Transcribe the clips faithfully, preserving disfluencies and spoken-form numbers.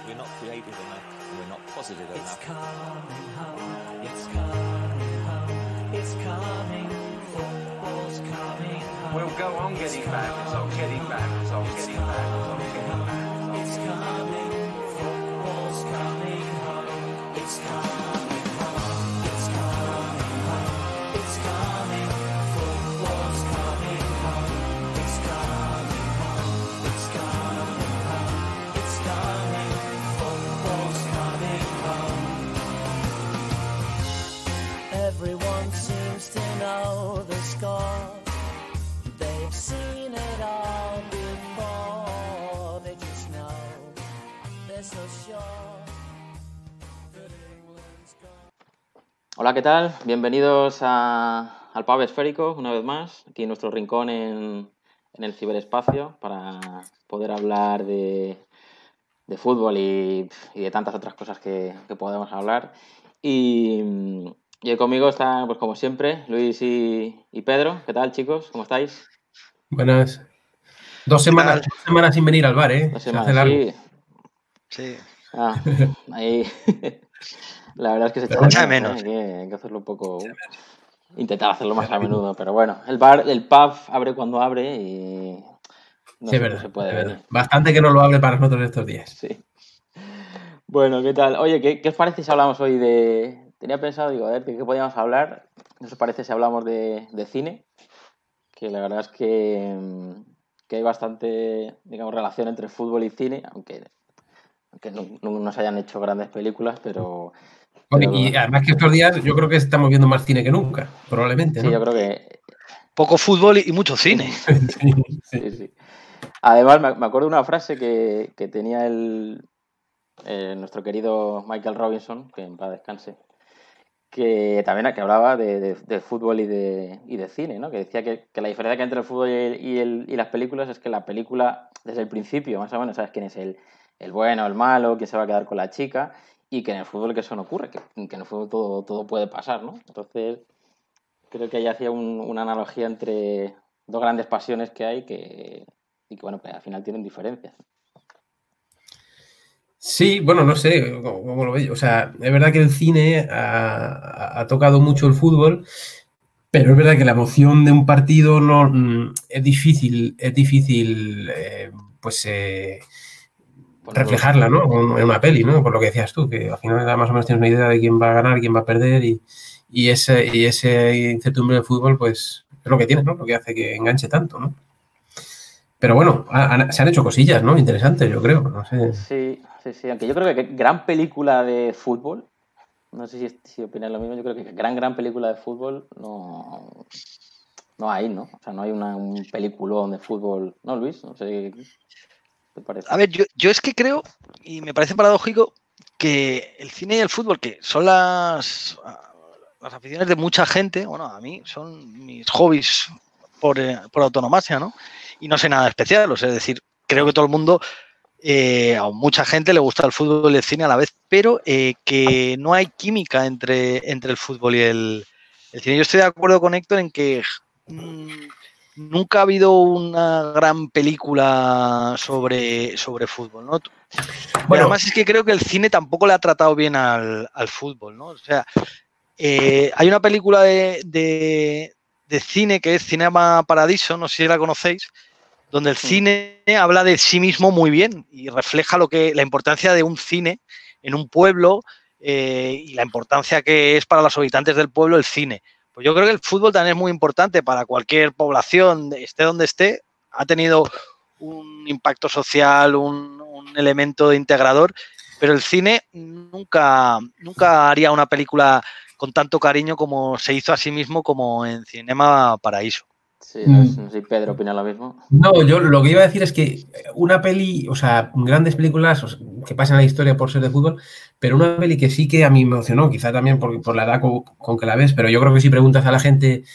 we're not creative enough, we're not positive enough. It's coming home, it's coming home, it's coming, football's coming home. We'll go on getting back, it's on getting back, it's on getting back, it's on getting back. It's coming, football's coming home, it's coming home, it's coming home, it's coming, football's coming home, it's coming home, it's coming home, it's coming, football's coming home. Everyone seems to know the score. They've seen it all before. They just know they're so sure that England's gone. Hola, ¿qué tal? Bienvenidos a, al Pub Esférico, una vez más, aquí en nuestro rincón en, en el ciberespacio, para poder hablar de, de fútbol y, y de tantas otras cosas que, que podemos hablar. Y, y hoy conmigo están, pues como siempre, Luis y, y Pedro. ¿Qué tal, chicos? ¿Cómo estáis? Buenas. Dos semanas, dos semanas sin venir al bar, ¿eh? Dos Se semanas, hace largo. sí. Sí. Ah, ahí la verdad es que se echa Echa de de menos, menos. ¿eh? Hay que, hay que hacerlo un poco, intentar hacerlo más a menudo, pero bueno, el bar, el pub abre cuando abre y no Sí, siempre es verdad, se puede es verdad. venir. Bastante que no lo hable para nosotros estos días. Sí. Bueno, ¿qué tal? Oye, ¿qué, qué os parece si hablamos hoy de... Tenía pensado, digo, a ver, ¿de qué podíamos hablar? ¿Qué os parece si hablamos de, de cine? Que la verdad es que, mm, que hay bastante, digamos, relación entre fútbol y cine, aunque, aunque no, no, no se hayan hecho grandes películas, pero... Bueno, pero y además que estos días yo creo que estamos viendo más cine que nunca, probablemente, sí, ¿no? yo creo que... Poco fútbol y mucho cine. Sí, sí. Sí, sí. Además, me, me acuerdo de una frase que, que tenía el, eh, nuestro querido Michael Robinson, que en paz descanse, que también que hablaba de, de, de fútbol y de, y de cine, ¿no? Que decía que, que la diferencia que hay entre el fútbol y, el, y, el, y las películas es que la película, desde el principio, más o menos, sabes quién es el, el bueno, el malo, quién se va a quedar con la chica, y que en el fútbol que eso no ocurre, que, que en el fútbol todo, todo puede pasar, ¿no? Entonces, creo que ahí hacía un, una analogía entre dos grandes pasiones que hay que, y que, bueno, que al final tienen diferencias. Sí, bueno, no sé cómo, cómo lo veis. O sea, es verdad que el cine ha, ha tocado mucho el fútbol, pero es verdad que la emoción de un partido no mm, es difícil, es difícil, eh, pues eh, Ponerlo- reflejarla, ¿no? En una peli, ¿no? Por lo que decías tú, que al final más o menos tienes una idea de quién va a ganar, quién va a perder y, y ese y ese incertidumbre del fútbol, pues es lo que tiene, ¿no? Lo que hace que enganche tanto, ¿no? Pero bueno, han- se han hecho cosillas, ¿no? Interesantes, yo creo. No sé. Sí, sí, sí. Aunque yo creo que gran película de fútbol, no sé si, si opináis lo mismo, yo creo que gran, gran película de fútbol no, no hay, ¿no? O sea, no hay una, un peliculón de fútbol. ¿No, Luis? No sé qué te parece. A ver, yo, yo es que creo, y me parece paradójico, que el cine y el fútbol, que son las, las aficiones de mucha gente, bueno, a mí son mis hobbies por, eh, por autonomasia, ¿no? Y no sé nada especial, o sea, es decir, creo que todo el mundo, eh, a mucha gente le gusta el fútbol y el cine a la vez, pero eh, que no hay química entre, entre el fútbol y el, el cine. Yo estoy de acuerdo con Héctor en que mmm, nunca ha habido una gran película sobre, sobre fútbol, ¿no? Pero Bueno, además es que creo que el cine tampoco le ha tratado bien al, al fútbol, ¿no? O sea, eh, hay una película de, de, de cine que es Cinema Paradiso, no sé si la conocéis, donde el cine habla de sí mismo muy bien y refleja lo que la importancia de un cine en un pueblo eh, y la importancia que es para los habitantes del pueblo el cine. Pues yo creo que el fútbol también es muy importante para cualquier población, esté donde esté, ha tenido un impacto social, un, un elemento integrador, pero el cine nunca, nunca haría una película con tanto cariño como se hizo a sí mismo como en Cinema Paraíso. Sí, no, sé- no sé si Pedro opina lo mismo. no, yo lo que iba a decir es que una peli, o sea, grandes películas o sea, que pasan a la historia por ser de fútbol, pero una peli que sí que a mí me emocionó, quizá también por, por la edad con, con que la ves, pero yo creo que si preguntas a la gente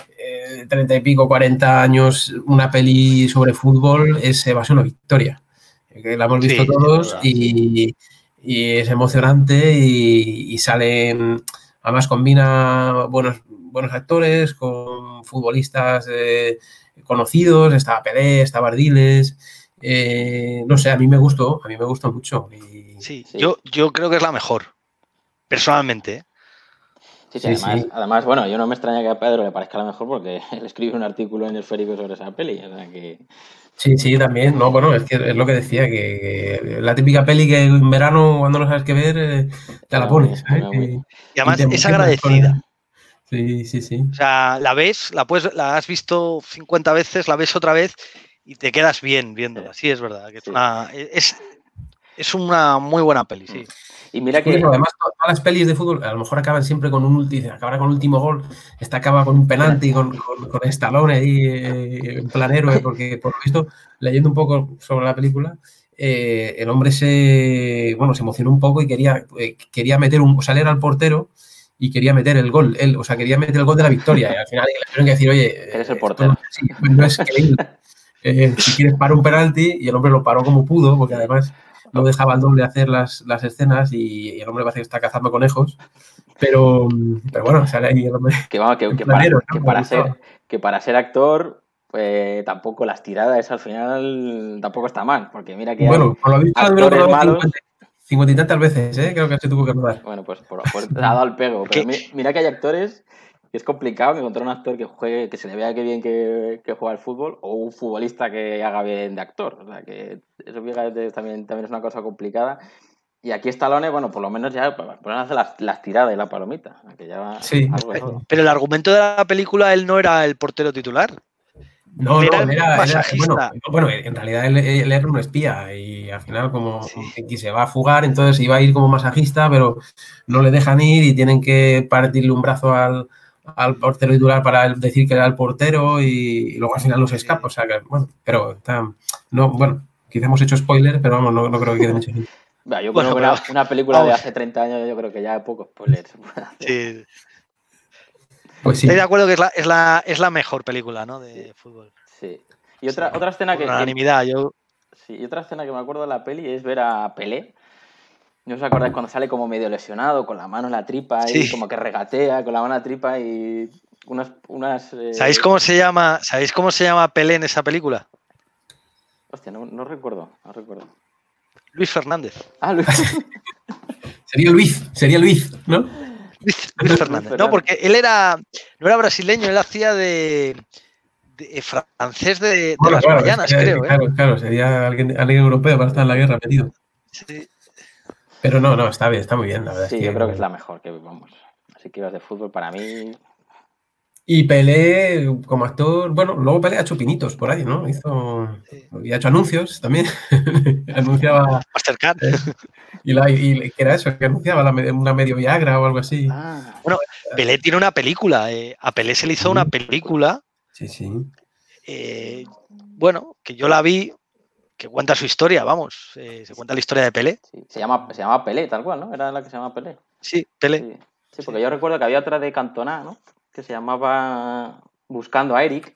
eh, treinta y pico, cuarenta años, una peli sobre fútbol es Evasión o Victoria, que la hemos visto Sí, todos sí, y, y es emocionante y, y salen, además combina buenos, buenos actores con futbolistas eh, conocidos, estaba Pelé, estaba Ardiles, Eh, no sé, a mí me gustó, a mí me gustó mucho. Y... Sí, Sí. Yo, yo creo que es la mejor, personalmente. ¿eh? Sí, sí, Sí, además, sí. además, bueno, yo no me extraña que a Pedro le parezca la mejor porque él escribe un artículo en el Esférico sobre esa peli, o sea que... Sí, sí, también. No, bueno, es que es lo que decía, que, que la típica peli que en verano, cuando no sabes qué ver, eh, te la Era muy- pones, ¿sabes? era muy- Y, Y y además te es emocionas con agradecida. ella. Sí, sí, sí. O sea, la ves, la puedes, la has visto cincuenta veces, la ves otra vez y te quedas bien viéndola. Sí, es verdad. Que es, Sí. una, es, es una muy buena peli, sí. Y mira Es que... curioso, además, todas las pelis de fútbol a lo mejor acaban siempre con un último, acabará con el último gol, esta acaba con un penalti, con, con, con Stallone ahí eh, en plan héroe, porque por lo visto, leyendo un poco sobre la película, eh, el hombre se, bueno, se emocionó un poco y quería, eh, quería meter un, o sea, él era el portero y quería meter el gol, él, o sea, quería meter el gol de la victoria y al final le tuvieron que decir, oye, Eres el esto portero. no, es así, no es creíble. Eh, si quieres para un penalti, y el hombre lo paró como pudo, porque además no dejaba al doble hacer las, las escenas y, y el hombre parece que está cazando conejos. Pero, pero bueno, sale ahí el hombre. Que, vamos, que, en que para, planero, ¿no? que, Me para gustaba. ser, que para ser actor, pues tampoco las tiradas al final tampoco está mal, porque mira que Bueno, hay por lo visto la actores duraron malos. cincuenta, cincuenta y tantas veces, ¿eh? Creo que se tuvo que rodar. Bueno, pues por, por, ha dado el pego. Pero ¿Qué? mi- mira que hay actores que es complicado encontrar un actor que juegue, que se le vea que bien que, que juega al fútbol, o un futbolista que haga bien de actor. O sea que eso fíjate, también, también es una cosa complicada. Y aquí Stallone, bueno, por lo menos ya pues, hace las, las tiradas y la palomita. Que ya Sí. algo es algo. Pero el argumento de la película, él no era el portero titular. No, Él no, era él el era, era- masajista. bueno, bueno, en realidad él, él era un espía y al final como Sí. que se va a fugar, entonces iba a ir como masajista, pero no le dejan ir y tienen que partirle un brazo al, al portero titular para decir que era el portero y, y luego al final no se escapa, o sea que, bueno, pero está, no, bueno, quizá hemos hecho spoiler, pero vamos, no, no creo que quede mucho. Bah, yo Bueno, creo que pero- una, una película de vamos. hace treinta años, yo creo que ya poco spoiler se puede hacer. Sí. Pues sí. Estoy de acuerdo que es la, es la, es la mejor película, ¿no? De fútbol. Sí. Y otra, otra escena Por que, que- unanimidad. Yo, sí, y otra escena que me acuerdo de la peli es ver a Pelé. ¿No os acordáis cuando sale como medio lesionado, con la mano en la tripa y Sí. como que regatea con la mano en la tripa y unas... unas eh, ¿Sabéis cómo se llama? ¿Sabéis cómo se llama Pelé en esa película? Hostia, no, no recuerdo, no recuerdo. Luis Fernández. Ah, Luis. Sería Luis, sería Luis, ¿no? Luis, Luis Fernández. No, Fernández. porque él era, no era brasileño, él hacía de, de francés de, de Bueno, las claro, Guayanas, sería- creo. ¿eh? claro, claro, sería alguien, alguien europeo para estar en la guerra metido. Sí. Pero no, no, está bien, está muy bien, la verdad. Sí, es que, yo creo que es la mejor que vamos. Así que ibas de fútbol para mí. Y Pelé, como actor, bueno, luego Pelé ha hecho pinitos por ahí, ¿no? Hizo, Sí. y ha hecho anuncios también. Anunciaba, Mastercard. eh, y, la, y ¿qué era eso? Que anunciaba la, me- una medio Viagra o algo así. Ah, Bueno, Pelé tiene una película. eh, a Pelé se le hizo una película, Sí, sí. eh, bueno, que yo la vi, que cuenta su historia, vamos. eh, se cuenta la historia de Pelé. sí. Se llama, se llama Pelé, tal cual, ¿no? Era la que se llama Pelé. Sí, Pelé. Sí, sí, porque yo recuerdo que había otra de Cantona, ¿no? Que se llamaba Buscando a Eric.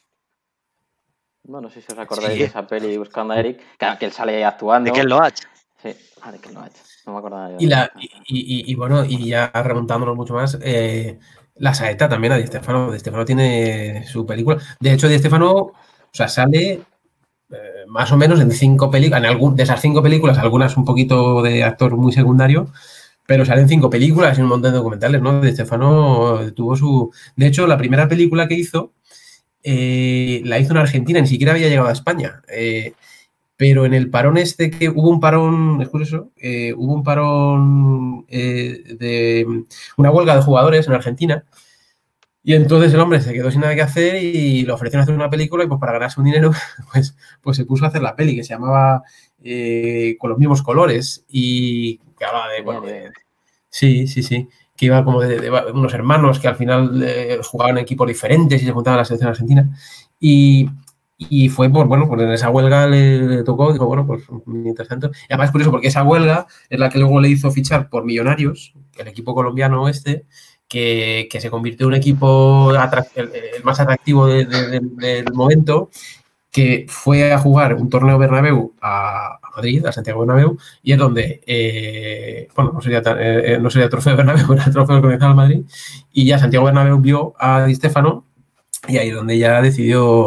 No, no sé si os acordáis Sí. de esa peli Buscando a Eric, que, que él sale actuando. De Ken Loach. Sí, ah, de Ken Loach. No me acordaba yo. Y, la, y, y- y bueno, y ya remontándonos mucho más, eh, La Saeta también, a Di Stéfano. Di Stéfano tiene su película. De hecho, Di Stéfano, o sea, sale eh, más o menos en cinco películas, en algún, de esas cinco películas, algunas un poquito de actor muy secundario, pero salen cinco películas y un montón de documentales, ¿no? Di Stéfano tuvo su... De hecho, la primera película que hizo, eh, la hizo en Argentina, ni siquiera había llegado a España. Eh, pero en el parón este que hubo un parón, es curioso, eh, hubo un parón eh, de una huelga de jugadores en Argentina y entonces el hombre se quedó sin nada que hacer y le ofrecieron hacer una película y pues para ganarse un dinero pues, pues se puso a hacer la peli que se llamaba eh, Con los mismos colores y que hablaba de, bueno, de, sí, sí, sí, que iba como de, de, de unos hermanos que al final eh, jugaban en equipos diferentes y se juntaban a la selección argentina y Y fue por, bueno, pues en esa huelga le, le tocó, digo, bueno, pues mientras tanto. Y además es curioso porque esa huelga es la que luego le hizo fichar por Millonarios, el equipo colombiano este, que, que se convirtió en un equipo el, el más atractivo de, de, de, del momento, que fue a jugar un torneo Bernabéu a, a Madrid, a Santiago Bernabéu, y es donde, eh, bueno, no sería, eh, no sería trofeo Bernabéu, era trofeo que al Madrid, y ya Santiago Bernabéu vio a Di Stéfano, y ahí es donde ya decidió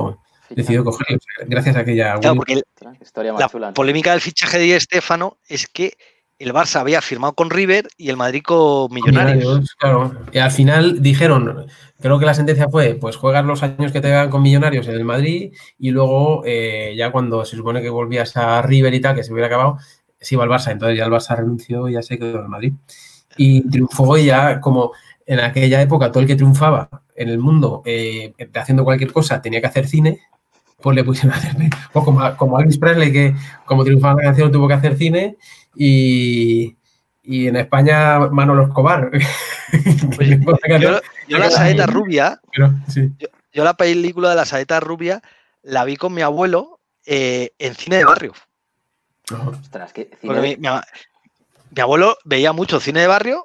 decidió cogerlo, gracias a aquella... Claro, porque el- Ostras, qué historia más la chula. polémica del fichaje de Di Stéfano es que el Barça había firmado con River y el Madrid con Millonarios. Claro. Y al final dijeron, creo que la sentencia fue, pues juegas los años que te dan con Millonarios en el Madrid y luego eh, ya cuando se supone que volvías a River y tal, que se hubiera acabado, se iba al Barça. Entonces ya el Barça renunció y ya se quedó en el Madrid. Y triunfó y ya como en aquella época todo el que triunfaba en el mundo eh, haciendo cualquier cosa tenía que hacer cine, pues le pusieron a hacer, pues como, a- como a Elvis Presley, que como triunfaba la canción tuvo que hacer cine, y, y en España Manolo Escobar. Pues, yo, yo la saeta rubia, Pero, sí. yo la película de la saeta rubia la vi con mi abuelo eh, en cine de barrio. Ostras, que cine Porque de- mi, mi a- mi abuelo veía mucho cine de barrio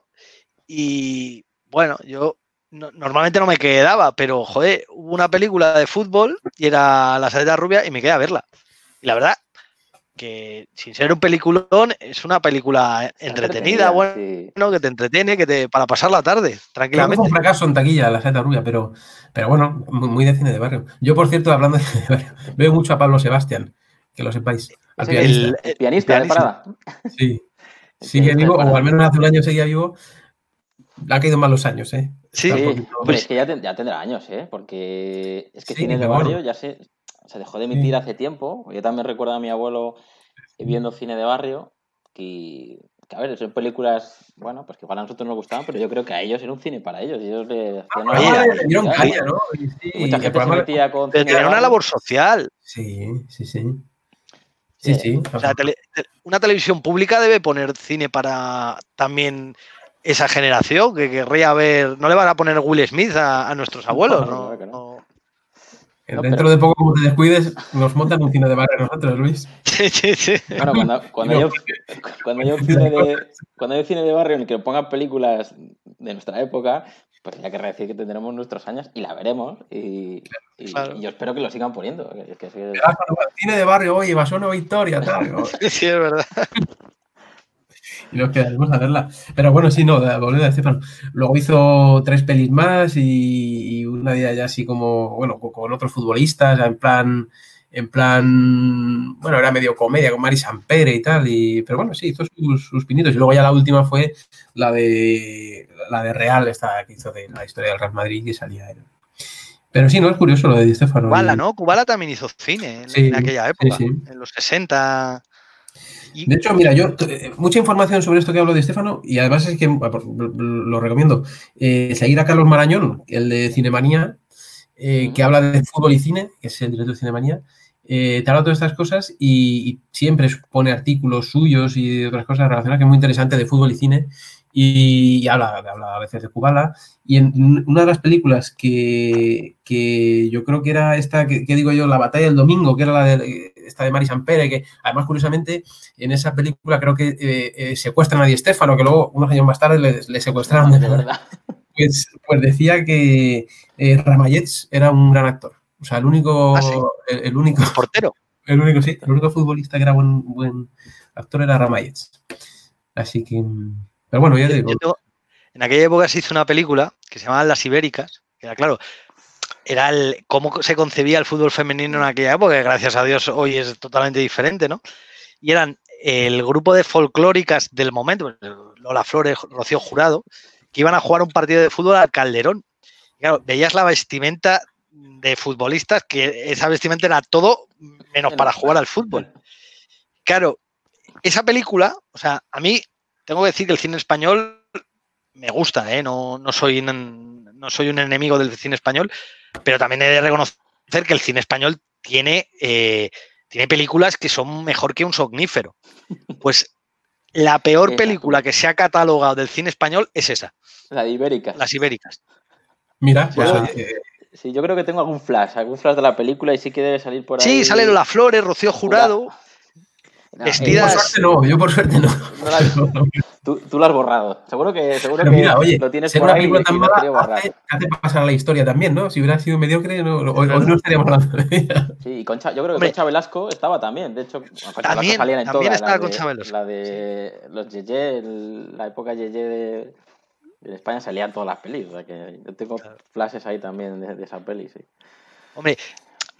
y bueno, yo no- normalmente no me quedaba, pero joder, hubo una película de fútbol y era La Saeta Rubia y me quedé a verla. Y la verdad que sin ser un peliculón es una película entretenida, bueno, sí. que te entretiene, que te para pasar la tarde Creo que tranquilamente. fue un fracaso en taquilla la saeta rubia, pero, pero bueno, muy, muy de cine de barrio. Yo, por cierto, hablando de cine de barrio, veo mucho a Pablo Sebastián, que lo sepáis, al Ese pianista. el- El pianista de pianista. Parada. Sí, El sigue pianista de vivo, o Parada. al menos hace un año seguía vivo. Le han caído mal los años, ¿eh? Sí, Está un Sí, poquito- hombre, pues- es que ya, ten- ya tendrá años, ¿eh? Porque es que Sí, cine de pero barrio bueno. ya se, se dejó de emitir Sí. hace tiempo. Yo también recuerdo a mi abuelo viendo cine de barrio que, que, a ver, son películas, bueno, pues que igual a nosotros nos gustaban, pero yo creo que a ellos era un cine para ellos. Y ellos le hacían una Oye, labor le dieron social, caña, ¿no? ¿no? Y sí, Y mucha el gente se programa- metía con pero cine de tenía una barrio. labor social. Sí, sí, sí. Sí, Sí. sí. O sea, tele- te- una televisión pública debe poner cine para también esa generación que querría ver. No le van a poner Will Smith a, a nuestros abuelos, No, ¿no? claro que no. No. No, Dentro pero- de poco, como te descuides, nos montan un cine de barrio nosotros, Luis. Sí, sí, sí. Bueno, cuando, cuando, No. haya, un- cuando, haya un cine de, cuando haya un cine de barrio en el que pongan películas de nuestra época, pues ya querrá decir que tendremos nuestros años y la veremos. Y, y- Claro. y yo espero que lo sigan poniendo. que- que- que- Ah, cuando va al cine de barrio, oye, Basono Victoria, tal. ¿no? Sí, sí, es verdad. Y nos quedaremos a verla. Pero bueno, sí, no, de- volviendo a Estefano. Luego hizo tres pelis más y, y una de ellas ya así como, bueno, con, con otros futbolistas, en plan, en plan, bueno, era medio comedia con Mari Sampere y tal. Y, pero bueno, sí, hizo sus, sus pinitos. Y luego ya la última fue la de la de Real, esta que hizo de la historia del Real Madrid, que salía él. Pero sí, no, es curioso lo de Di Stéfano. Kubala, Y- ¿no? Kubala también hizo cine en, Sí, en aquella época, sí, sí. en los sesenta. Y, De hecho, mira, yo t- mucha información sobre esto que hablo de Estefano y además es que lo recomiendo. Eh, seguir a Carlos Marañón, el de Cinemanía, eh, que habla de fútbol y cine, que es el director de Cinemanía, eh, te habla de todas estas cosas y, y siempre pone artículos suyos y de otras cosas relacionadas, que es muy interesante de fútbol y cine. Y, y habla, habla a veces de Kubala. Y en una de las películas que, que yo creo que era esta, que, que digo yo, La batalla del domingo, que era la de esta de Mari Sampere, que además, curiosamente, en esa película creo que eh, eh, secuestran a Di Stéfano, que luego, unos años más tarde, le, le secuestraron de de verdad. verdad. Pues, pues decía que eh, Ramallets era un gran actor. O sea, el único, Ah, sí. el, el único, el portero. el único, sí, el único futbolista que era buen, buen actor era Ramallets. Así que, pero bueno, ya te Yo- digo. yo tengo- en aquella época se hizo una película que se llamaba Las Ibéricas, que era, claro, era el cómo se concebía el fútbol femenino en aquella época, que gracias a Dios hoy es totalmente diferente, ¿no? Y eran el grupo de folclóricas del momento, Lola Flores, Rocío Jurado, que iban a jugar un partido de fútbol al Calderón. Y claro, veías la vestimenta de futbolistas, que esa vestimenta era todo menos para jugar al fútbol. Claro, esa película, o sea, a mí tengo que decir que el cine español me gusta, ¿eh? No, no, soy un, no soy un enemigo del cine español, pero también he de reconocer que el cine español tiene, eh, tiene películas que son mejor que un somnífero. Pues la peor Esa. película que se ha catalogado del cine español es esa, La de Ibéricas. Las Ibéricas. Mira, pues Yo- oye, Sí, yo creo que tengo algún flash, algún flash de la película y sí que debe salir por ahí. Sí, sale Lola Flores, Rocío Jurado. No, yo vestidas- por suerte no, yo por suerte no. no la- tú, tú lo has borrado. Seguro que, seguro Pero que mira, oye, lo tienes ser por una ahí y película tan y lo has querido mala borrar. hace, hace pasar la historia también, ¿no? Si hubiera sido mediocre, no, hoy, hoy no estaríamos hablando de ella. Sí, y Concha, yo creo que Hombre. Concha Velasco estaba también. De hecho, bueno, Concha También, Velasco salían en también todas. estaba la de, Concha Velasco. La de los Yeye, el- la época Yeye de, de España salían todas las pelis. O sea que yo tengo Claro. flashes ahí también de, de esa peli, sí. Hombre,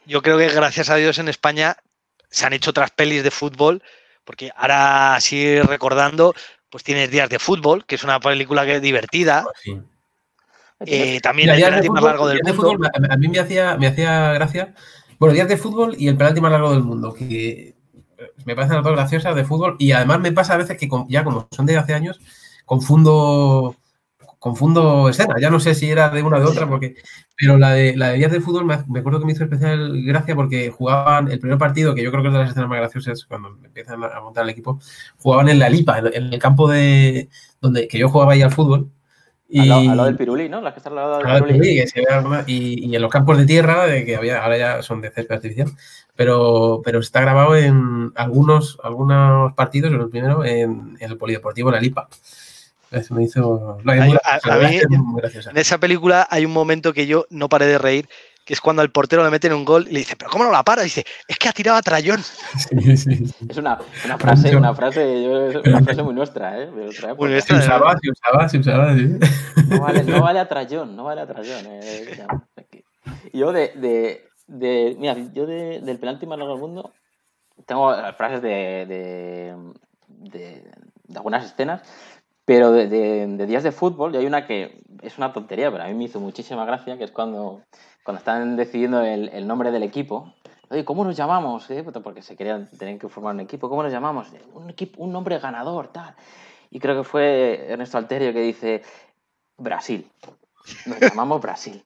yo creo que gracias a Dios en España se han hecho otras pelis de fútbol, porque ahora así recordando, pues tienes Días de Fútbol, que es una película que es divertida. Sí. Eh, también Mira, el días de penalti más fútbol, largo del días de mundo. fútbol, a, a mí me hacía, me hacía gracia. Bueno, días de fútbol y el penalti más largo del mundo, que me parecen las dos graciosas de fútbol. Y además me pasa a veces que con- ya como son de hace años, confundo confundo escenas. Ya no sé si era de una o de otra, porque pero la de la de días de fútbol me, me acuerdo que me hizo especial gracia porque jugaban el primer partido, que yo creo que es de las escenas más graciosas cuando empiezan a montar el equipo, jugaban en la Lipa, en, en el campo de donde que yo jugaba ahí al fútbol. Y, Al lado, al lado del Pirulí, ¿no? Las que están al lado del Claro, Pirulí. sí, que se ve alguna- y, y en los campos de tierra, de que había, ahora ya son de césped artificial, pero, pero está grabado en algunos, algunos partidos, en el primero, en, en el Polideportivo La Lipa. Eso me hizo. No, es A- muy a- graciosa, la a verdad mí- es que es muy graciosa. En esa película hay un momento que yo no paré de reír, que es cuando al portero le meten un gol y le dice, ¿pero cómo no la para? Y dice, es que ha tirado a Trayón. Sí, sí, sí. Es una, una frase, una frase, yo- una frase muy nuestra, ¿eh? De otra Muy época. Se usaba, se usaba, se usaba, sí. No vale, no vale a Trayón, no vale a Trayón. eh, ya. Y yo de, de, de- mira, yo de- del penalti más largo del mundo tengo las frases de, de, de- de algunas escenas, pero de, de- de días de fútbol, y hay una que es una tontería, pero a mí me hizo muchísima gracia, que es cuando, cuando están decidiendo el, el nombre del equipo. Oye, ¿cómo nos llamamos? eh? Porque se querían, tenían que formar un equipo. ¿Cómo nos llamamos? Un equipo, un nombre ganador, tal. Y creo que fue Ernesto Alterio que dice Brasil. Nos llamamos Brasil.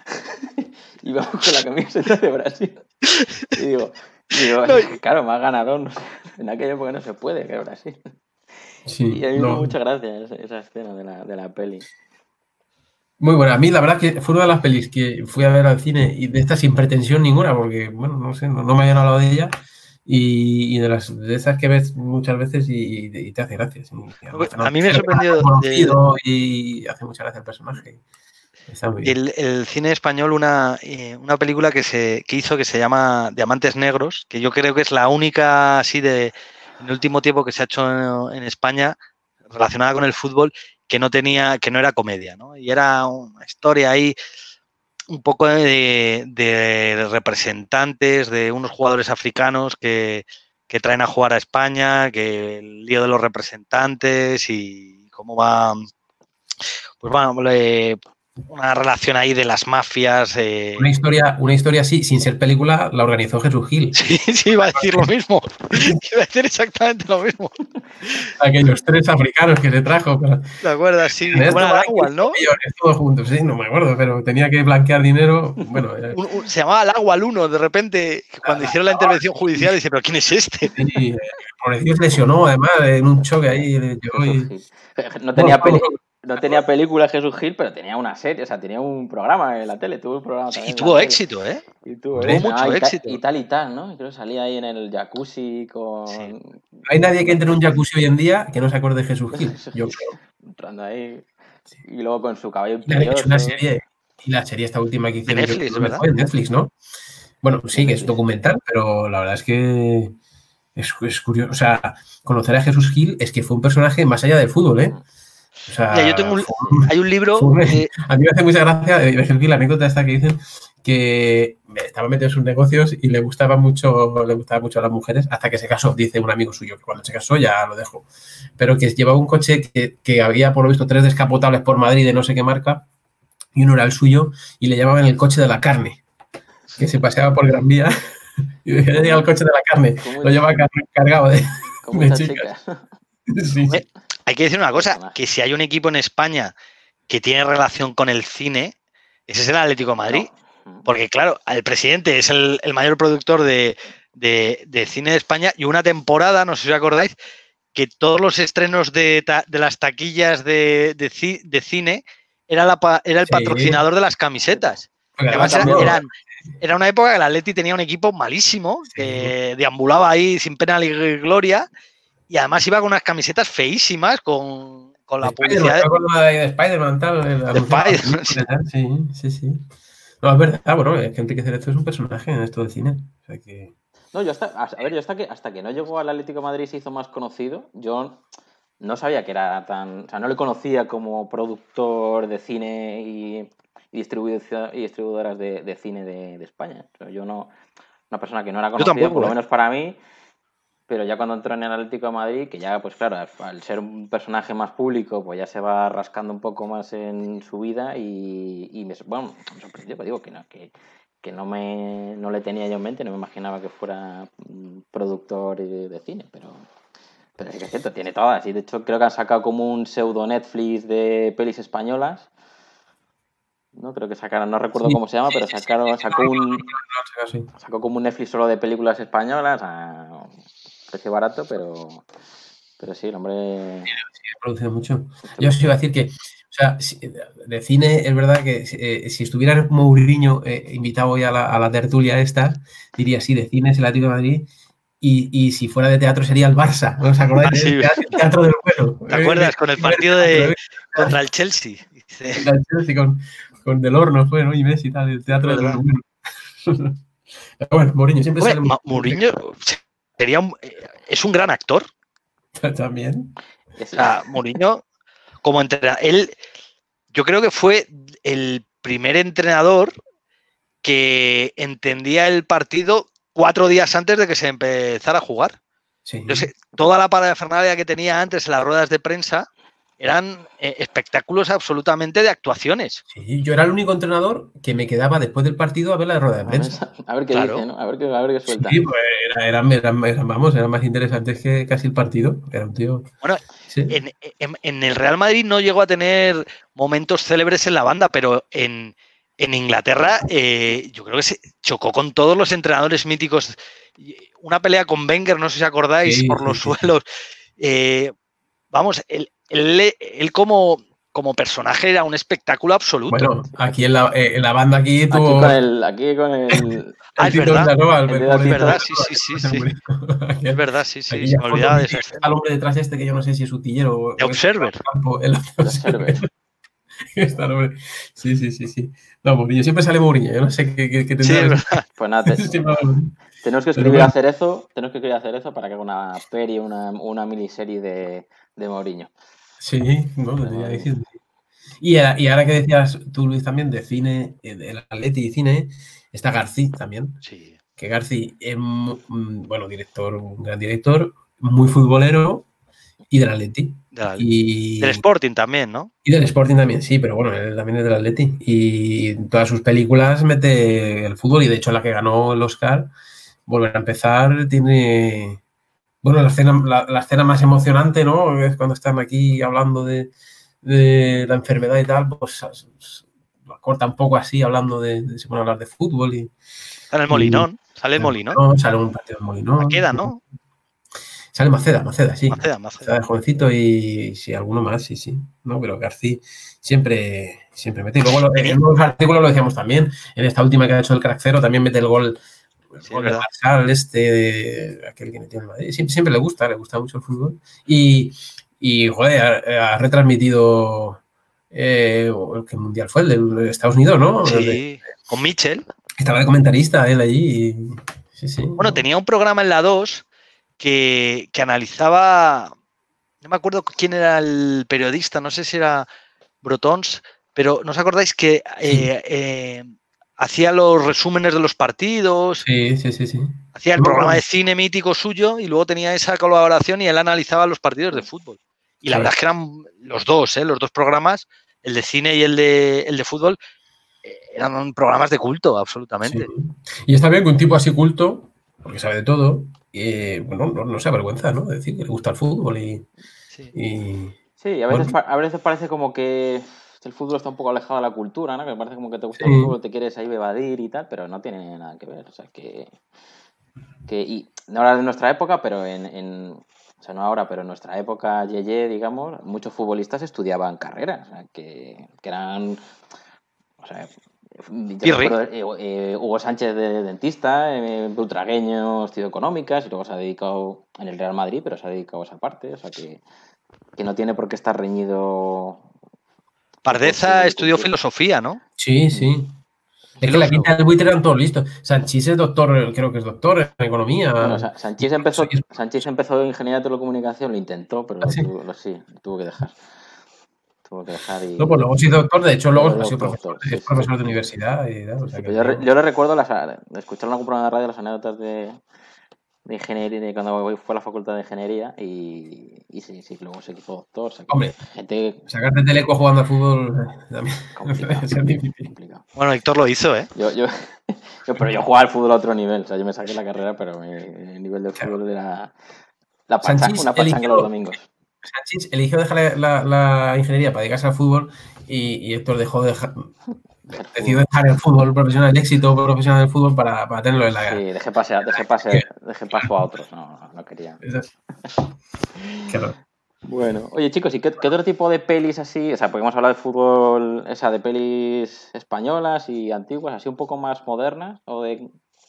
Y vamos con la camiseta de Brasil. Y digo, digo No, y- claro, más ganador. no- En aquella época no se puede que Brasil. Sí, Y a mí me hizo no. mucha gracia esa, esa escena de la, de la peli. Muy buena. A mí, la verdad, que fue una de las pelis que fui a ver al cine y de esta sin pretensión ninguna, porque, bueno, no sé, no, no me habían hablado de ella. Y, y de las de esas que ves muchas veces y, y te hace gracia. sí. Y además, A mí me es sorprendió de- conocido y hace mucha gracia el personaje. Está muy bien. El, el cine español, una, eh, una película que, se, que hizo que se llama Diamantes Negros, que yo creo que es la única así de en el último tiempo que se ha hecho en, en España relacionada con el fútbol que no tenía, que no era comedia, ¿no? Y era una historia ahí un poco de, de representantes de unos jugadores africanos que, que traen a jugar a España, que el lío de los representantes y cómo va, pues bueno, le- una relación ahí de las mafias. eh. Una historia, una historia así, sin ser película, la organizó Jesús Gil. Sí, sí, iba a decir lo mismo. Iba a decir exactamente lo mismo. Aquellos tres africanos que se trajo. Para... ¿Te acuerdas? Sí, De como esto era hay el agua, ¿no? millones, todos juntos, sí, no me acuerdo, pero tenía que blanquear dinero. Bueno, eh, Un- un- se llamaba el agua al uno, de repente, que cuando hicieron la intervención judicial, dice, ¿pero quién es este? sí, eh, por decir, se lesionó además en un choque ahí. le llegó Jesús y- Gil. No tenía, Bueno, peli- no tenía película Jesús Gil, pero tenía una serie, o sea, tenía un programa en la tele, tuvo un programa Sí, también y en tuvo la tele. éxito, ¿eh? Y tuvo, Hombre, ¿eh? mucho Ah, y ta- éxito. Y tal y tal, ¿no? Y creo que salía ahí en el jacuzzi con... Sí. No hay nadie que entre en un jacuzzi hoy en día que no se acuerde de Jesús Gil. Yo creo. Entrando ahí. Y luego con su cabello Y le han hecho una imperioso. serie. Y la serie esta última que hicieron. Netflix, yo- ¿verdad? fue en Netflix, ¿no? Bueno, sí, que es Netflix. documental, pero la verdad es que es, es curioso. O sea, conocer a Jesús Gil es que fue un personaje más allá del fútbol, ¿eh? O sea, Mira, yo tengo un- fue un- Hay un libro fue un- que, A mí me hace mucha gracia de Jesús Gil la anécdota esta que dicen que estaba metido en sus negocios y le gustaba mucho, le gustaba mucho a las mujeres hasta que se casó, dice un amigo suyo, que cuando se casó ya lo dejó. Pero que llevaba un coche que, que había, por lo visto, tres descapotables por Madrid de no sé qué marca, y uno era el suyo, y le llamaban el coche de la carne, que se paseaba por Gran Vía y decía, ya llega el coche de la carne, ¿Cómo lo lleva car- cargado de... Como de esta chicas. chica. Sí, sí. hay que decir una cosa, Personaje. que si hay un equipo en España que tiene relación con el cine, ese es el Atlético de Madrid. No. Porque, claro, el presidente es el, el mayor productor de, de- de cine de España y una temporada, no sé si os acordáis, que todos los estrenos de, ta- de las taquillas de, de ci- de cine era, la, pa- era el Sí. patrocinador de las camisetas. Porque Además, además era, cambió. eran- era una época que el Atleti tenía un equipo malísimo, que deambulaba ahí sin pena ni gloria, y además iba con unas camisetas feísimas, con, con la Spider-Man, publicidad. me acuerdo de de Spider-Man, tal. el- De Spider-Man, sí. Sí, sí, sí. No, es verdad, ah, bueno, es que Enrique Cerezo es un personaje en esto del cine. O sea que... No, yo hasta, a ver, yo hasta que, hasta que no llegó al Atlético de Madrid y se hizo más conocido, yo no sabía que era tan... O sea, no le conocía como productor de cine y, y, distribuido- y distribuidoras de, de cine de, de España. O sea, yo no... una persona que no era Yo conocida, tampoco, por lo ¿eh? menos para mí, pero ya cuando entró en el Atlético de Madrid, que ya, pues claro, al ser un personaje más público, pues ya se va rascando un poco más en su vida y, y me, bueno, me sorprendió, pero digo que no, que, que no me no le tenía yo en mente, no me imaginaba que fuera productor de, de cine, pero, pero sí que es cierto, tiene todas, y de hecho creo que han sacado como un pseudo Netflix de pelis españolas, no creo que sacaron, no recuerdo Sí. cómo se llama, pero sacaron, sacó un Sí. sacó como un Netflix solo de películas españolas a precio barato, pero pero sí, el hombre Produce mucho. Yo os iba a decir que, o sea, si- de cine es verdad que eh, si estuviera Mourinho eh, invitado hoy a la, a la tertulia esta, diría sí, de cine es el Atlético de Madrid y, y si fuera de teatro sería el Barça. ¿No os acordáis? Ah, sí. El teatro, el teatro del bueno. ¿Te acuerdas? Con el partido de contra el Chelsea. Dice, El Chelsea con, con Del Horno fue, ¿no? Y Messi y tal, el teatro Es del verdad. bueno. Bueno, Mourinho siempre Hombre, sale Ma- Mourinho sería un- eh, es un gran actor. también. es- O sea, Mourinho, como entrenador, él, yo creo que fue el primer entrenador que entendía el partido cuatro días antes de que se empezara a jugar. Sí. Entonces, toda la parafernalia que tenía antes en las ruedas de prensa eran eh, espectáculos absolutamente de actuaciones. Sí, yo era el único entrenador que me quedaba después del partido a ver la rueda de a ver, prensa. a ver qué Claro. dice, ¿no? A ver qué, a ver qué suelta. Sí, pues era, eran, eran- eran- vamos, eran más interesantes que casi el partido. Era un tío. Bueno, Sí. en, en- en el Real Madrid no llegó a tener momentos célebres en la banda, pero en, en Inglaterra eh, yo creo que se chocó con todos los entrenadores míticos. Una pelea con Wenger, no sé si acordáis, Sí, por sí, los sí, sí. suelos. Eh, vamos, él, él- él como, como personaje era un espectáculo absoluto. Bueno, aquí en la, eh, en la banda aquí Aquí tuvo con el, aquí con el, Ah, es Tito verdad. Vilanova, el El de pobre Tito. Es Tito verdad, sí, Vilanova, sí, sí, que se sí. murió. Aquí- Es verdad, sí, sí, aquí se ya me fotos olvidaba de míticas, esa escena. al hombre detrás este que yo no sé si es utillero o, The o es Observer. campo, el The Observer. Está el hombre. Sí, sí, sí, sí. No, Mourinho, siempre sale Mourinho, yo no sé qué, qué, qué Sí, tendrá. es verdad. Pues nada, te- Siempre habla Mourinho. tenemos que Pero escribir bueno. a Cerezo, tenemos que escribir a Cerezo para que haga una peli, una, una miniserie de, de Mourinho. Sí, no, Pero tendría que bueno. decir. Y, a- y ahora que decías tú, Luis, también de cine, eh, del Atleti y cine, está García también. Sí. Que García es, mu- mm, bueno, director, un gran director, muy futbolero y del Atleti. De la- Y, Del Sporting también, ¿no? y del Sporting también, sí, pero bueno, él también es del Atleti. Y en todas sus películas mete el fútbol y de hecho la que ganó el Oscar, Volver a empezar, tiene... Bueno, la escena, la, la escena más emocionante, ¿no? Es cuando están aquí hablando de, de la enfermedad y tal, pues la corta un poco así, hablando de, de se pone a hablar de fútbol y... Está en el Molinón. Sale el Molinón. No, sale un partido de Molinón. Queda, ¿no? Sale Maceda, Maceda, sí. Maceda, Maceda Maceda. de jovencito y sí, alguno más, sí, sí. No, pero García siempre, siempre mete. Y luego lo- en los artículos lo decíamos también, en esta última que ha hecho el Crack Cero también mete el gol, el Sí, gol es de verdad. Marsal, este, de- aquel que metió en el Madrid. Siempre, siempre le gusta, le gusta mucho el fútbol. Y, y joder, ha, ha retransmitido eh, el que mundial fue, el de Estados Unidos, ¿no? El de- Sí, con Mitchell. estaba de comentarista él allí. Y, sí, sí. Bueno, ¿no? tenía un programa en la dos que, que analizaba, no me acuerdo quién era el periodista, no sé si era Brotons, pero ¿no os acordáis que eh, eh, hacía los resúmenes de los partidos, Sí, sí, sí, sí. hacía el No, programa no. de cine mítico suyo y luego tenía esa colaboración y él analizaba los partidos de fútbol? Y la Sí. verdad es que eran los dos, ¿eh? Los dos programas, el de cine y el de, el de fútbol, eh, eran programas de culto, absolutamente. Sí. Y está bien que un tipo así culto, porque sabe de todo, eh, bueno, no, no se avergüenza, ¿no? De decir que le gusta el fútbol y... Sí. y- Sí, a veces, Bueno. pa- a veces parece como que el fútbol está un poco alejado de la cultura, ¿no? Que parece como que te gusta Sí. el fútbol, te quieres ahí evadir y tal, pero no tiene nada que ver. O sea, que... que y no ahora de nuestra época, pero en, en... O sea, no ahora, pero en nuestra época, Yeye, digamos, muchos futbolistas estudiaban carreras, o sea, que, que eran... O sea, yo Pirri. recuerdo, eh, eh, Hugo Sánchez de dentista, eh, Butragueño estudió económicas y luego se ha dedicado en el Real Madrid, pero se ha dedicado a esa parte, o sea que, que no tiene por qué estar reñido. Pardeza Sí, estudió sí. filosofía, ¿no? Sí, sí. Es que la quinta del buitre eran todos listos. Sanchís es doctor, creo que es doctor en economía. Bueno, Sa- Sanchís empezó, Sí. Sanchís empezó ingeniería de telecomunicación, lo intentó, pero Ah, lo sí. tuvo, lo, sí, lo tuvo que dejar. tuvo que dejar y... No, pues luego sí doctor, de hecho luego Luego ha sido doctor, profesor, sí, es sí, profesor sí. de universidad y tal, o sea Sí, que pero yo, re- no- yo le recuerdo las, de escuchar en algún programa de radio las anécdotas de, de ingeniería, de cuando fue a la facultad de ingeniería y, y sí, sí, luego se hizo doctor, o sea, que Hombre, gente sacarte teleco jugando al fútbol eh, también complicada, es difícil. complicado. Bueno, Héctor lo hizo, ¿eh? Yo, yo, yo, pero yo jugaba al fútbol a otro nivel, o sea, yo me saqué la carrera, pero mi, mi nivel de Claro. fútbol era la pacha- Sanchís una pachanga eligió, los domingos. Sanchís eligió dejar la, la- la ingeniería para dedicarse al fútbol y, y Héctor dejó de dejar, Dejar decidió fútbol. dejar el fútbol profesional, el éxito profesional del fútbol para, para tenerlo en la Sí, dejé, pasear, dejé, pasear, dejé paso a otros, no, no, no quería. Claro. Bueno, oye chicos, ¿y qué, qué otro tipo de pelis así? O sea, porque hemos hablado de fútbol, esa, de pelis españolas y antiguas, así un poco más modernas, o de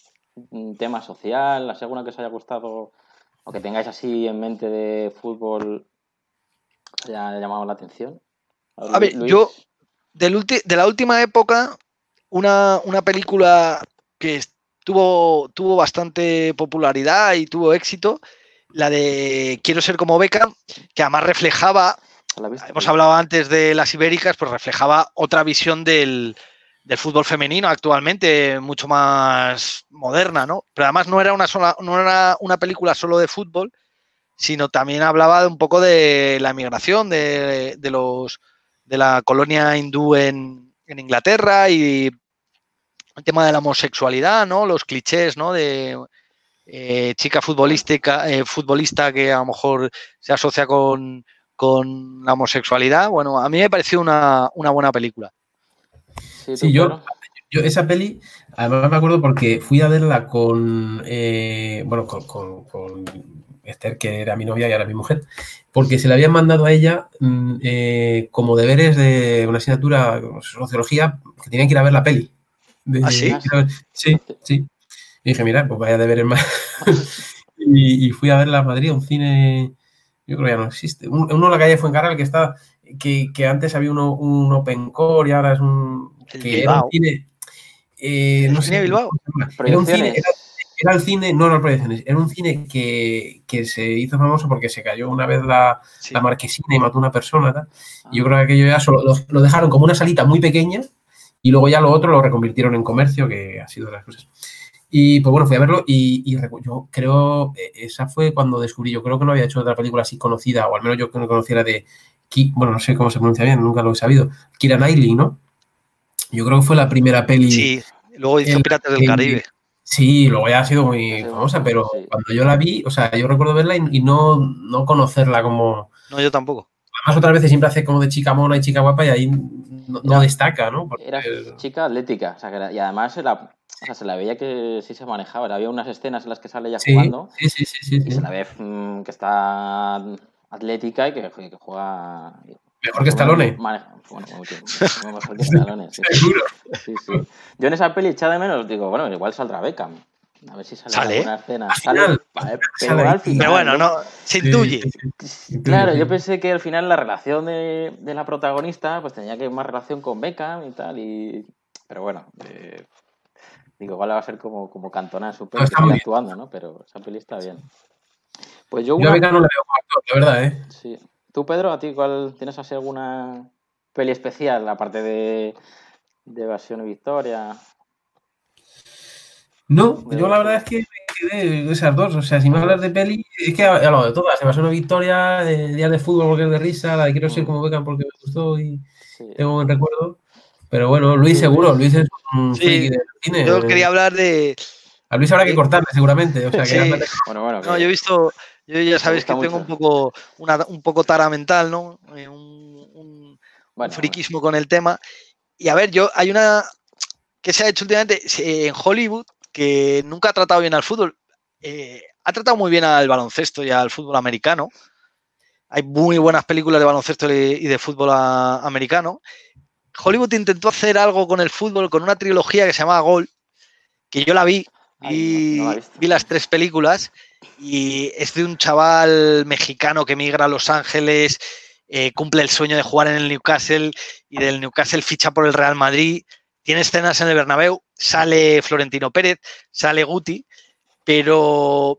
un tema social, así alguna que os haya gustado, o que tengáis así en mente de fútbol, que os haya llamado la atención. A ver, Luis. yo, del ulti- de la última época, una, una película que tuvo, tuvo bastante popularidad y tuvo éxito, la de Quiero ser como Beckham, que además reflejaba, ¿La viste? hemos hablado antes de las ibéricas, pues reflejaba otra visión del, del fútbol femenino actualmente, mucho más moderna, ¿no? Pero además no era una, sola, no era una película solo de fútbol, sino también hablaba de un poco de la emigración, de, de los de la colonia hindú en, en Inglaterra y el tema de la homosexualidad, ¿no? Los clichés, ¿no? De eh, chica futbolística, eh, futbolista que a lo mejor se asocia con, con la homosexualidad. Bueno, a mí me pareció una, una buena película. Sí, Sí, yo, yo esa peli, además me acuerdo porque fui a verla con, eh, bueno, con, con, con Esther, que era mi novia y ahora mi mujer, porque se le habían mandado a ella mm, eh, como deberes de una asignatura de sociología que tenían que ir a ver la peli. De, ¿Ah, sí? Sí, sí. Y dije, mira, pues vaya deberes más. y, y fui a verla a Madrid, a un cine, yo creo que ya no existe. Un- Uno en la calle Fuencarral que está, que, que antes había uno, un Open Core y ahora es un... El que era un Bilbao. cine... eh, ¿El no cine sé, Bilbao? ¿cómo se llama? Era un cine, Proyecciones. era, era el cine, no, no proyecciones, era un cine que, que se hizo famoso porque se cayó una vez la, Sí. la marquesina y mató a una persona. ¿Tal? Y yo Ah, creo que aquello ya solo, lo, lo dejaron como una salita muy pequeña y luego ya lo otro lo reconvirtieron en comercio, que ha sido de las cosas. Y pues bueno, fui a verlo y, y recu- yo creo, eh, esa fue cuando descubrí, yo creo que no había hecho otra película así conocida, o al menos yo que no conociera de, Ki- bueno, no sé cómo se pronuncia bien, nunca lo he sabido, Keira Knightley, ¿no? Yo creo que fue la primera peli Sí, luego hizo en la Piratas del que- Caribe. Sí, luego ya ha sido muy Ha sido famosa, muy pero famosa, sí. cuando yo la vi, o sea, yo recuerdo verla y, y no, no conocerla como... No, yo tampoco. Además, otras veces siempre hace como de chica mona y chica guapa y ahí no, no Era- destaca, ¿no? Porque- Era chica atlética, o sea, que era- y además se la, o sea, se la veía que sí se manejaba. Había unas escenas en las que sale ella sí, jugando sí, sí, sí, sí, y sí. se la ve mm, que está atlética y que, que juega. Mejor que Stallone. Maneja- bueno, mucho, mucho mejor que Stallone, sí. Seguro. Sí, sí. Yo en esa peli echaba de menos, digo, bueno, igual saldrá Beckham. A ver si sale, ¿Sale? alguna escena. Al Sale, final. vale, Sale pero ahí. al final. Pero bueno, ¿no? no, se Sí, intuye. sí, sí. Claro, Sí. yo pensé que al final la relación de, de la protagonista pues tenía que más relación con Beckham y tal, y pero bueno, eh, digo, igual va a ser como, como Cantona en su peli, No, que está sigue muy bien. actuando, ¿no? Pero esa peli está bien. Pues yo Yo a una... Beckham no la veo como actor, la verdad, ¿eh? Sí. ¿Tú, Pedro, a ti cuál tienes así alguna peli especial, aparte de, de Evasión y Victoria? No, De yo la verdad es otro. que me quedé de esas dos. O sea, si me hablas de peli, es que he hablado de todas. Se pasó una victoria, de días de fútbol porque es de risa, la de quiero ser Mm. como Beckham porque me gustó y Sí. tengo buen recuerdo. Pero bueno, Luis Sí, seguro, Luis. Luis es un Sí, friki del cine. Yo quería hablar de... A Luis habrá que de- cortarle seguramente. O sea, que Sí. ya me- Bueno, bueno, que No, yo he visto, yo ya sabéis gusta que tengo mucho. un poco, una, un poco tara mental, ¿no? Eh, Un, un- bueno, un friquismo con el tema. Y a ver, yo hay una que se ha hecho últimamente eh, en Hollywood que nunca ha tratado bien al fútbol. Eh, ha tratado muy bien al baloncesto y al fútbol americano. Hay muy buenas películas de baloncesto y y de fútbol a- americano. Hollywood intentó hacer algo con el fútbol con una trilogía que se llamaba Gol, que yo la vi, Ay, vi, no, no la he visto. vi las tres películas y es de un chaval mexicano que migra a Los Ángeles, eh, cumple el sueño de jugar en el Newcastle y del Newcastle ficha por el Real Madrid, tiene escenas en el Bernabéu, sale Florentino Pérez, sale Guti, pero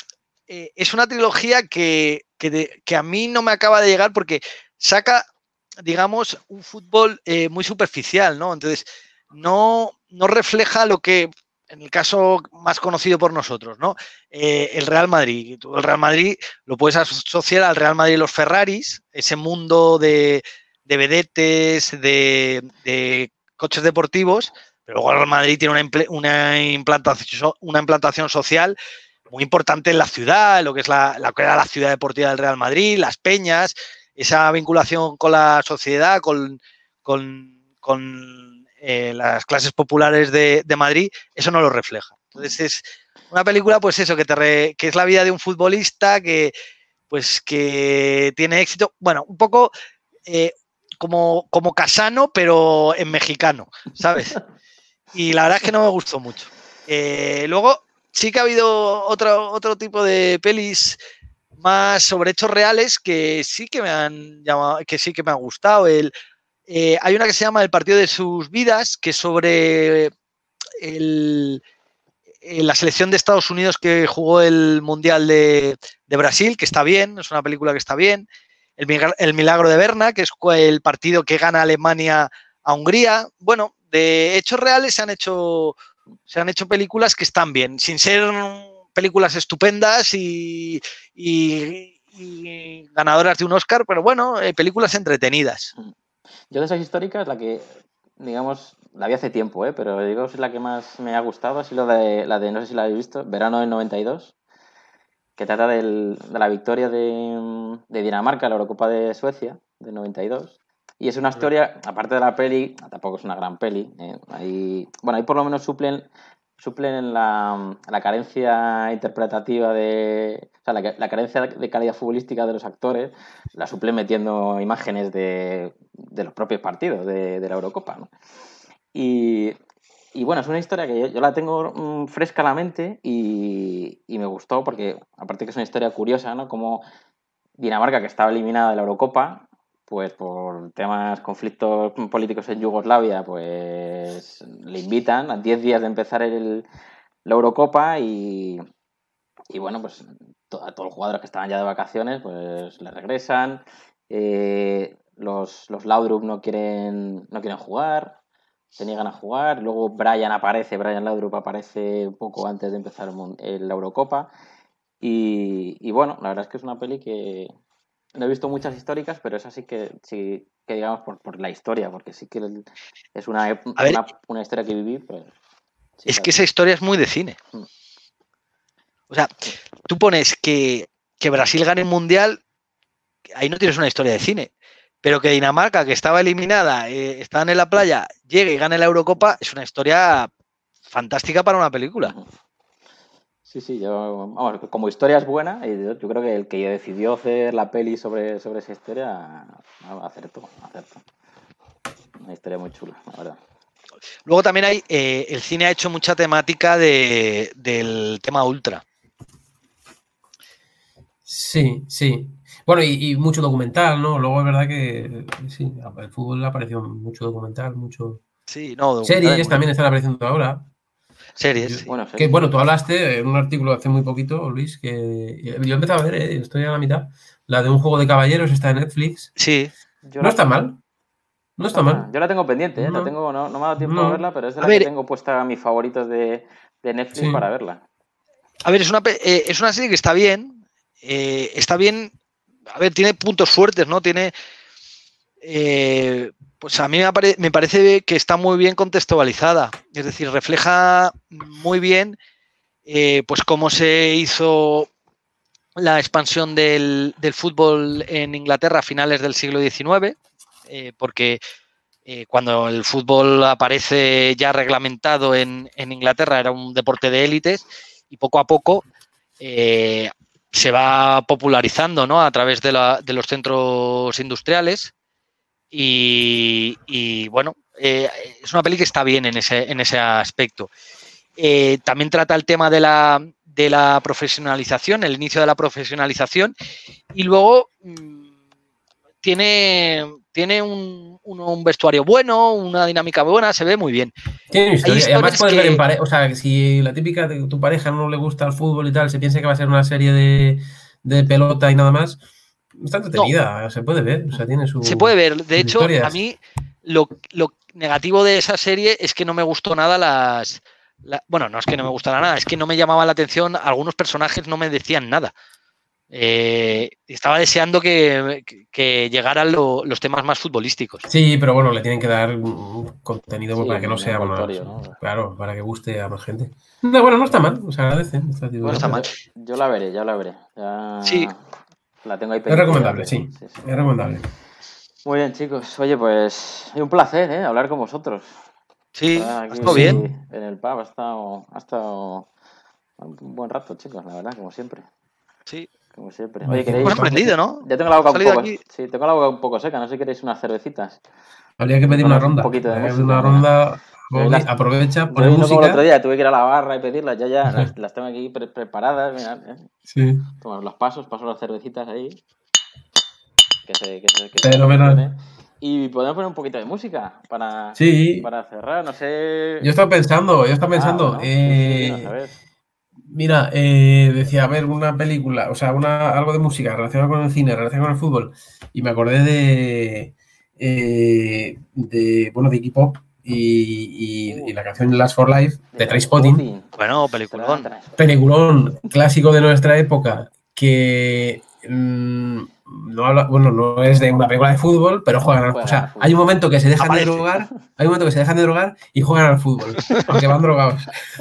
eh, es una trilogía que, que, de- que a mí no me acaba de llegar porque saca digamos, un fútbol eh, muy superficial, ¿no? Entonces, no, no refleja lo que, en el caso más conocido por nosotros, ¿no? Eh, el Real Madrid. Tú, el Real Madrid lo puedes asociar al Real Madrid y los Ferraris, ese mundo de, de vedetes, de, de coches deportivos, pero luego el Real Madrid tiene una, una, implantación, una implantación social muy importante en la ciudad, lo que es la, la, que era la ciudad deportiva del Real Madrid, las peñas, esa vinculación con la sociedad, con, con, con eh, las clases populares de, de Madrid, eso no lo refleja. Entonces es una película, pues eso, que, te re, que es la vida de un futbolista que, pues, que tiene éxito, bueno, un poco eh, como, como Casano, pero en mexicano, ¿sabes? Y la verdad es que no me gustó mucho. Eh, luego sí que ha habido otro, otro tipo de pelis más sobre hechos reales que sí que me han llamado, que sí que me han gustado. El, eh, hay una que se llama El partido de sus vidas, que es sobre el, la selección de Estados Unidos que jugó el Mundial de, de Brasil, que está bien, es una película que está bien. El, el milagro de Berna, que es el partido que gana Alemania a Hungría. Bueno, de hechos reales se han hecho... Se han hecho películas que están bien, sin ser películas estupendas y, y, y ganadoras de un Oscar, pero bueno, eh, películas entretenidas. Yo de esas históricas, la que, digamos, la vi hace tiempo, ¿eh? Pero digo, es la que más me ha gustado, ha sido la de, la de no sé si la habéis visto, Verano del noventa y dos, que trata del, de la victoria de, de Dinamarca en la Eurocopa de Suecia, del noventa y dos. Y es una historia, aparte de la peli, tampoco es una gran peli. Eh, ahí, bueno, ahí por lo menos suplen, suplen la, la carencia interpretativa de... O sea, la, la carencia de calidad futbolística de los actores, la suplen metiendo imágenes de, de los propios partidos de, de la Eurocopa, ¿no? Y, y bueno, es una historia que yo, yo la tengo mmm, fresca a la mente y, y me gustó porque, aparte que es una historia curiosa, ¿no? Como Dinamarca, que estaba eliminada de la Eurocopa, pues por temas, conflictos políticos en Yugoslavia, pues le invitan a diez días de empezar el, la Eurocopa y, y bueno, pues to, a todos los jugadores que estaban ya de vacaciones, pues le regresan. Eh, los, los Laudrup no quieren, no quieren jugar, se niegan a jugar. Luego Brian aparece, Brian Laudrup aparece un poco antes de empezar el, el, la Eurocopa. Y, y bueno, la verdad es que es una peli que... No he visto muchas históricas, pero esa sí que, sí, que digamos, por, por la historia, porque sí que es una, una, una historia que viví. Pues, sí, es claro. Que esa historia es muy de cine. Mm. O sea, tú pones que, que Brasil gane el Mundial, ahí no tienes una historia de cine. Pero que Dinamarca, que estaba eliminada, eh, estaban en la playa, llegue y gane la Eurocopa, es una historia fantástica para una película. Uh-huh. Sí, sí, yo, vamos, como historia es buena, y yo, yo creo que el que decidió hacer la peli sobre, sobre esa historia acertó, acertó. Una historia muy chula, la verdad. Luego también hay, eh, el cine ha hecho mucha temática de, del tema ultra. Sí, sí. Bueno, y, y mucho documental, ¿no? Luego es verdad que sí, el fútbol apareció mucho documental, mucho... Sí, no, series también están apareciendo ahora. Series, yo, sí. bueno, series. Que bueno, tú hablaste en un artículo hace muy poquito, Luis, que yo empezaba a ver, eh, estoy a la mitad, la de Un juego de caballeros, está en Netflix. Sí. Yo no está mal. No está mal. Yo la tengo pendiente, ¿eh? No, la tengo, no, no me ha dado tiempo no. a verla, pero es de a la ver, que tengo puesta a mis favoritos de, de Netflix sí. para verla. A ver, es una, eh, es una serie que está bien, eh, está bien, a ver, tiene puntos fuertes, ¿no? Tiene... Eh, pues a mí me, apare me parece que está muy bien contextualizada, es decir, refleja muy bien eh, pues cómo se hizo la expansión del, del fútbol en Inglaterra a finales del siglo diecinueve, eh, porque eh, cuando el fútbol aparece ya reglamentado en, en Inglaterra era un deporte de élites y poco a poco eh, se va popularizando, ¿no? A través de, la, de los centros industriales. Y, y bueno, eh, es una peli que está bien en ese, en ese aspecto. Eh, también trata el tema de la, de la profesionalización, el inicio de la profesionalización, y luego mmm, tiene, tiene un, un, un vestuario bueno, una dinámica buena, se ve muy bien. Tiene una historia, y además puedes que... ver en pareja, o sea, si la típica de tu pareja no le gusta el fútbol y tal, se piensa que va a ser una serie de, de pelota y nada más, está entretenida, no. se puede ver, o sea, tiene su... Se puede ver, de hecho, historias. a mí lo, lo negativo de esa serie es que no me gustó nada las... La, bueno, no es que no me gustara nada, es que no me llamaba la atención, algunos personajes no me decían nada. Eh, estaba deseando que, que, que llegaran lo, los temas más futbolísticos. Sí, pero bueno, le tienen que dar un contenido sí, para que no sea más, ¿no? Claro, para que guste a más gente. No, bueno, no está mal, o sea, agradece. Está, no está mal. Yo, yo la veré, ya la veré. Ya sí. La tengo ahí pendiente. Es recomendable, sí, sí, sí. Es recomendable. Muy bien, chicos. Oye, pues un placer, ¿eh? Hablar con vosotros. Sí, ha estado bien. En el pub ha estado, ha estado un buen rato, chicos, la verdad, como siempre. Sí. Como siempre. Oye, ¿queréis? Hemos aprendido, ¿no? Ya tengo la boca un poco, aquí. Sí, tengo la boca un poco seca, no sé si queréis unas cervecitas. Habría que pedir una ronda. Un poquito de música. Una ronda, las, aprovecha, pone música. No como el otro día, tuve que ir a la barra y pedirlas, ya ya las, las tengo aquí pre preparadas, mirad, ¿eh? Sí. Toma los pasos, paso las cervecitas ahí. Que se, que se, que se Fenomenal. Y podemos poner un poquito de música para, sí. para cerrar, no sé. Yo estaba pensando, yo estaba pensando. Ah, bueno, eh... sí, sí, no, a ver. Mira, eh, decía, a ver, una película, o sea, una, algo de música relacionado con el cine, relacionado con el fútbol, y me acordé de, eh, de bueno, de Iggy Pop y, y, y la canción Last for Life de Trainspotting. Bueno, peliculón. Peliculón, clásico de nuestra época, que mmm, no habla, bueno, no es de una película de fútbol, pero juegan al fútbol. O sea, hay un momento que se dejan Aparece. de drogar, hay un momento que se dejan de drogar y juegan al fútbol, aunque van drogados.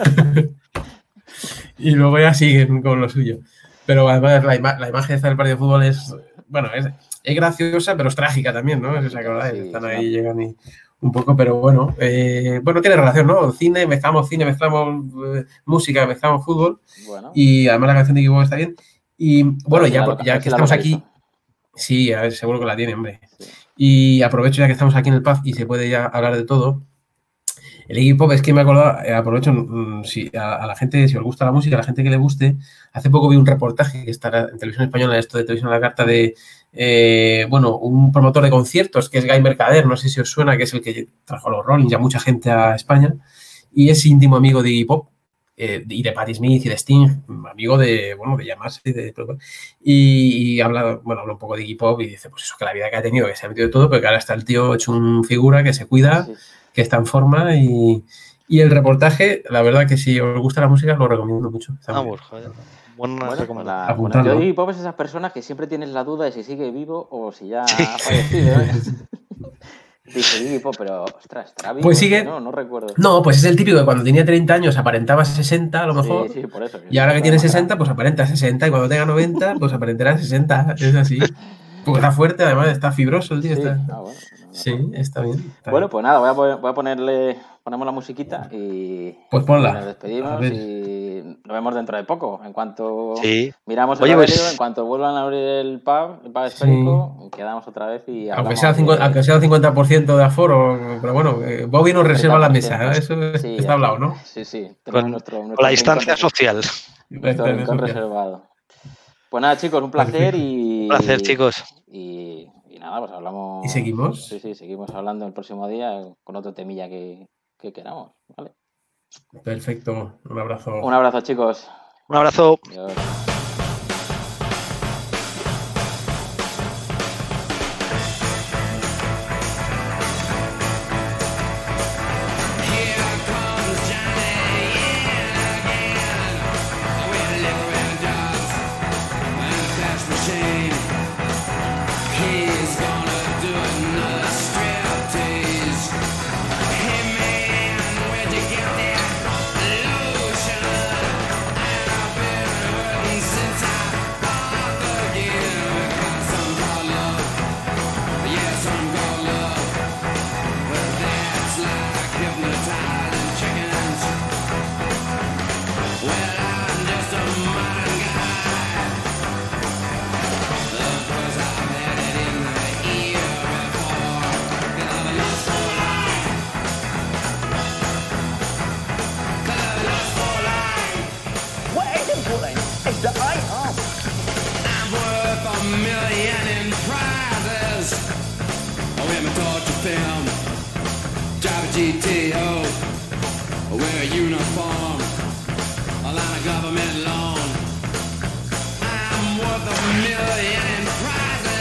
Y luego ya siguen con lo suyo. Pero además la, ima la imagen esta del partido de fútbol es, bueno, es, es graciosa, pero es trágica también, ¿no? Es esa que verdad, sí, están ahí, sí. llegan y un poco, pero bueno, eh, bueno, tiene relación, ¿no? Cine, mezclamos cine, mezclamos eh, música, mezclamos fútbol. Bueno. Y además la canción de Iggy está bien. Y bueno, ya, ya, ya que estamos aquí, sí, a ver, seguro que la tiene, hombre. Sí. Y aprovecho ya que estamos aquí en el pub y se puede ya hablar de todo. El Iggy Pop, es que me he acordado, eh, aprovecho, mm, si a, a la gente, si os gusta la música, a la gente que le guste, hace poco vi un reportaje que está en Televisión Española, esto de Televisión a la Carta, de, eh, bueno, un promotor de conciertos, que es Guy Mercader, no sé si os suena, que es el que trajo a los Rolling y a mucha gente a España, y es íntimo amigo de Iggy Pop, eh, y de Patti Smith y de Sting, amigo de, bueno, de llamarse, y, de, y, y habla, bueno, habla un poco de Iggy Pop y dice, pues eso, que la vida que ha tenido, que se ha metido de todo, pero que ahora está el tío hecho un figura, que se cuida, sí. que está en forma y, y el reportaje, la verdad que si os gusta la música, lo recomiendo mucho. Ah, pues, joder. Buena bueno, la, bueno, yo Iggy Pop es esas personas que siempre tienes la duda de si sigue vivo o si ya sí. ha fallecido. ¿eh? Dice Iggy Pop, pero ostras, ¿estará vivo? Pues sigue. No, no recuerdo. No, pues es el típico que cuando tenía treinta años aparentaba sesenta a lo mejor. Sí, sí, por eso. Y ahora que tiene sesenta, pues aparenta sesenta. Y cuando tenga noventa, pues aparentará sesenta. Es así. Porque está fuerte, además está fibroso el tío. Sí, está... Ah, bueno, no, no, sí está bien. Está bueno, bien. Pues nada, voy a, poner, voy a ponerle, ponemos la musiquita y, pues ponla. y nos despedimos y nos vemos dentro de poco. En cuanto sí. miramos el Oye, horario, pues... en cuanto vuelvan a abrir el pub, el pub esférico, sí. quedamos otra vez y aunque sea, cincuenta, de... aunque sea el cincuenta por ciento de aforo, pero bueno, Bobby nos reserva la mesa, ¿eh? Eso sí, está hablado, ¿no? Sí, sí. Con, nuestro, nuestro con la distancia social. Nuestro rincón reservado. Pues nada, chicos, un placer y... Un placer, chicos. Y, y nada, pues hablamos... ¿Y seguimos? Sí, sí, seguimos hablando el próximo día con otro temilla que, que queramos, ¿vale? Perfecto, un abrazo. Un abrazo, chicos. Un abrazo. Adiós. G T O, wear a uniform, a line of government loan. I'm worth a million in prizes.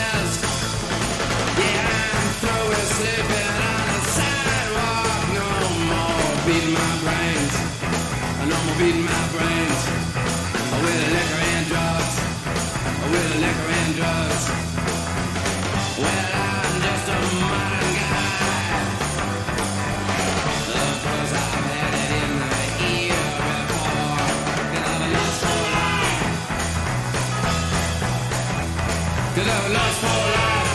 and drugs. Well, I'm just a modern guy. The drugs I've had it in the ear before, and I've lost for life. Cause I've lost for life.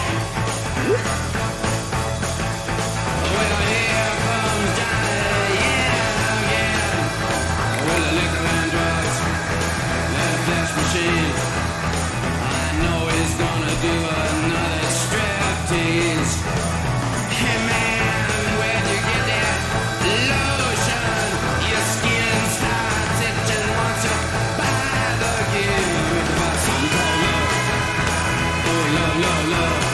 Well, here comes Johnny, yeah, again. With the liquor and drugs, that flesh machine. I know he's gonna do another striptease. Hey man, where'd you get that lotion? Your skin starts itching once you buy the gear. About something called love. Oh, love, love, love.